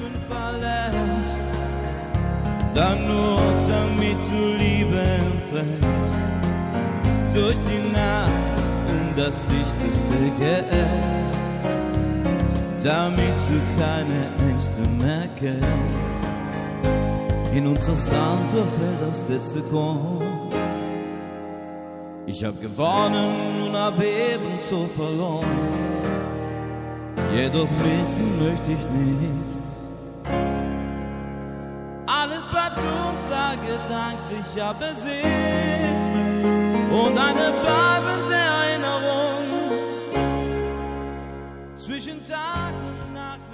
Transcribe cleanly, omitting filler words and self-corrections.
Leben verlässt, dann nur damit du Liebe empfängst, durch die Nacht in das Dichteste gehst, damit du keine Ängste mehr kennst. In unser Sandtor fällt das letzte Korn. Ich hab gewonnen und hab ebenso verloren, jedoch missen möchte ich nichts. Alles bleibt unser gedanklicher Besitz und eine bleibende Erinnerung zwischen Tag und Nacht.